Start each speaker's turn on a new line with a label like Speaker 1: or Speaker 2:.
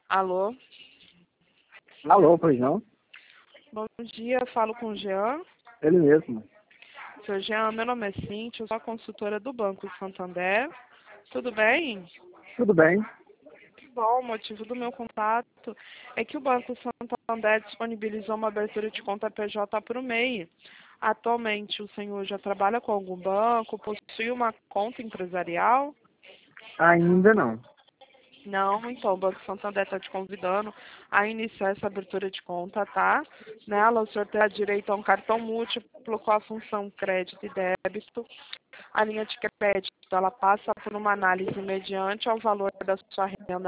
Speaker 1: Alô?
Speaker 2: Alô, pois não?
Speaker 1: Bom dia, falo com o Jean.
Speaker 2: Ele mesmo.
Speaker 1: Seu Jean, meu nome é Cíntia, eu sou a consultora do Banco Santander. Tudo bem?
Speaker 2: Tudo bem?
Speaker 1: Que bom, o motivo do meu contato é que o Banco Santander disponibilizou uma abertura de conta PJ para o MEI. Atualmente, o senhor já trabalha com algum banco, possui uma conta empresarial?
Speaker 2: Ainda não.
Speaker 1: Não, então o Banco Santander está te convidando a iniciar essa abertura de conta, tá? Nela, o senhor terá direito a um cartão múltiplo com a função crédito e débito. A linha de crédito, ela passa por uma análise mediante ao valor da sua renda